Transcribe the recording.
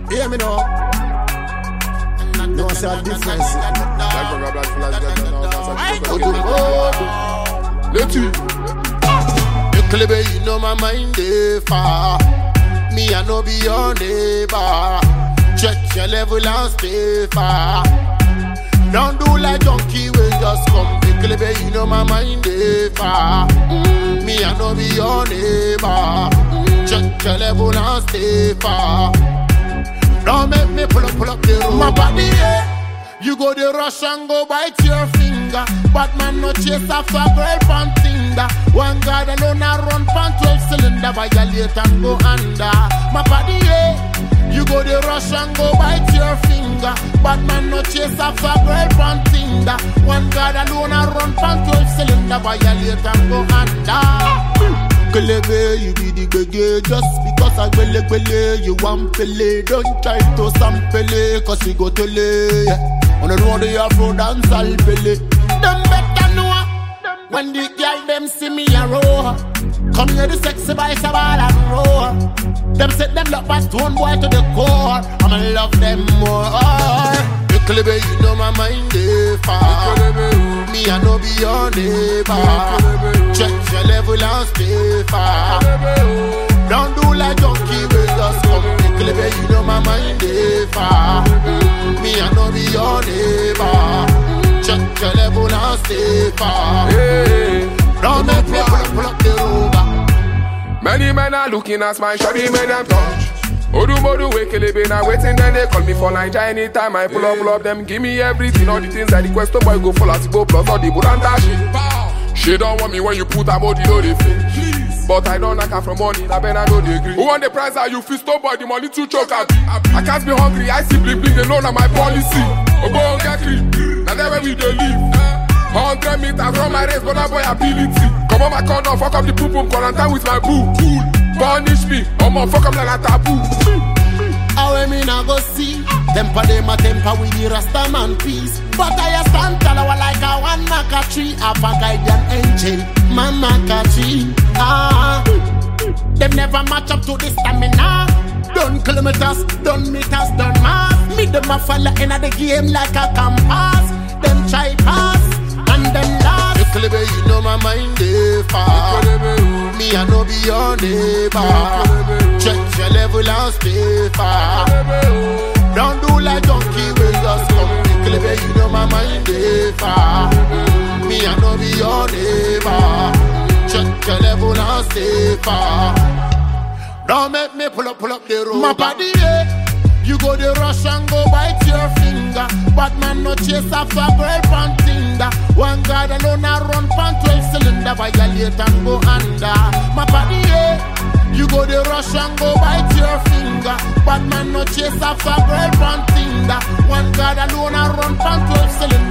Hear me now. No one say a difference. Let's see. Baby, you know my mind is far. Me, I know be your neighbor. Check your level and stay far. Don't do like junkie, we just come. Baby, you know my mind is far. Me, I know be your neighbor. Check your level and stay far. Don't make me pull up the road. My body, yeah. You go the rush and go bite your finger. But man no chase after girl pan Tinder. One God alone a run pan 12 cylinder. Violate and go under. My body, yeah. You go the rush and go bite your finger. But man no chase after girl pan Tinder. One God alone a run pan 12 cylinder. Violate and go under. Kelebe, you be the gege. Just because I gwele, you want pele. Don't try to sample, cause you go to lay. On the road, you afro dance, I'll pele. Them better know when the girl them see me a row. Come here, the sexy boy, Sabal and roar. Them set them lock my stone boy to the core. I'ma love them more. Kelebe, you know my mind is far. Me, I know be your neighbor. Check your level and stay far. Don't do like junkie, we just come. Kelebe, you know my mind is far. Me, I know be your neighbor. Check your level and stay far. Don't make me pull up the rover. Many men are looking at my shabby men and touch. Odu wake Kelebe now waiting, then they call me for Niger anytime I pull up them. Give me everything, all the things that the question boy go full as go plus all the buranta shit. She don't want me when you put her body on the face. But I don't like her from money, I better know the agree. Who want the price are you fist up boy, the money too choke at me. I can't be hungry, I see bling bling, they know that my policy. Obo get clean, now that's where we dey live. 100 meters from my race, but that boy ability. Come on my corner, fuck up the poop quarantine with my boo. Cool. Punish me, I'ma fuck up like a taboo. How me nah go see? Temper them a temper with the Rastaman piece. But I stand tall like a one maca tree. Have a guardian angel, man maca tree. Them never match up to the stamina. Done kilometers, done meters, done miles. Me them a follow in the game like a compass. Them try pass and them last. Kelebe, you know my mind is far. Me, I know be your neighbor. Check your level and stay far. Don't do like junkie, we just come. Kelebe, you know my mind is far. Me, I know be your neighbor. Check your level and stay far. Don't make me pull up the road. My body, yeah. You go the rush and go bite your finger. But man no chase after girl pan Tinder. One God alone a run pan 12 cylinder. Violate and go under. My body, yeah. You go the rush and go bite your finger. But man no chase after girl pan Tinder. One God alone a run pan 12 cylinder.